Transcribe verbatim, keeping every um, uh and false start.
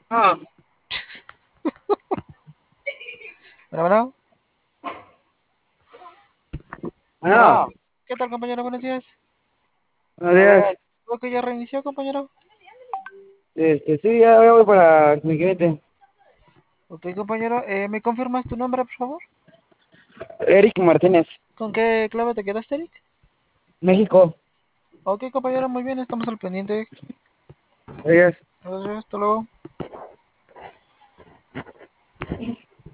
Ah, Bueno, bueno. bueno, ¿Qué tal, compañero? Buenos días. buenos días. ¿Veo que ya reinició, compañero? Este, sí, ya ya voy para mi cliente. Ok, compañero. Eh, ¿me confirmas tu nombre, por favor? Eric Martínez, ¿Con qué clave te quedaste, Eric? México. Ok, compañero, muy bien. Estamos al pendiente. Gracias. Gracias, hasta luego.